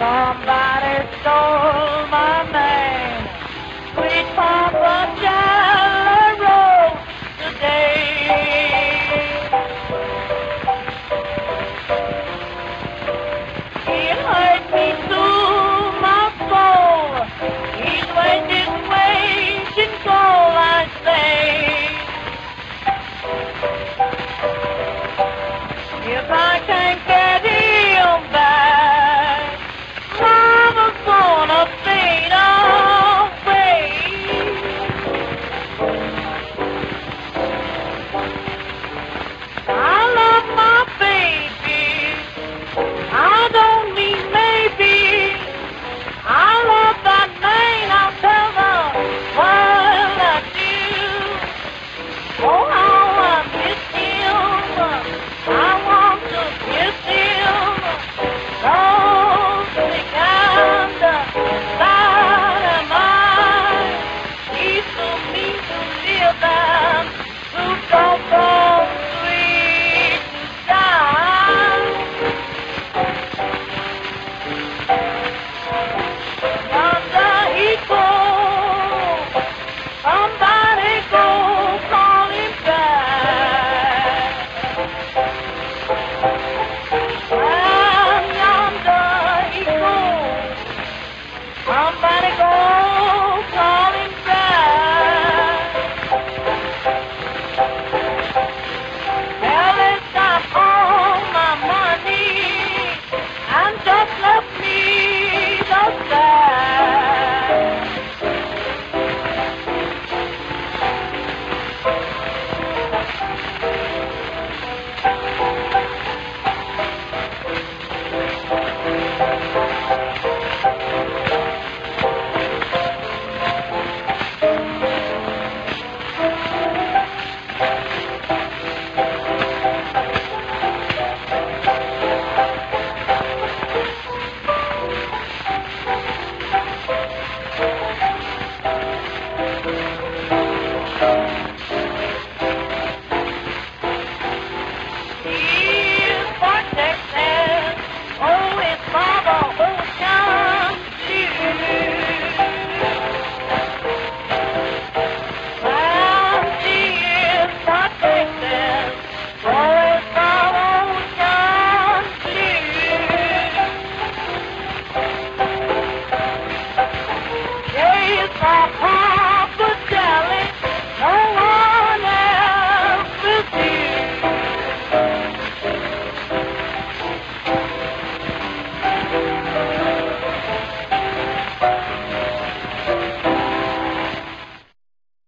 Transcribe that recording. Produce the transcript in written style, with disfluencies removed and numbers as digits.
Somebody stole my man. Sweet Papa Chandler rose today. He hurt me to my soul. He's wasted waging gold, I say. If I can't get him back, Mama's gonna fade away. I love my baby. I don't mean maybe. I love that man. I'll tell the world I do. Oh, how I miss him. I want to kiss him. So sick and sad am I. He's so mean to live and too doggone sweet to die. Yonder he goes. Somebody go call him back. And yonder he goes. Somebody go call him back. Well, it's got all my money and just left me the sack. He's for Texas. Oh, it's for the ocean view. And she is for Texas. Oh, it's for the ocean view. She's for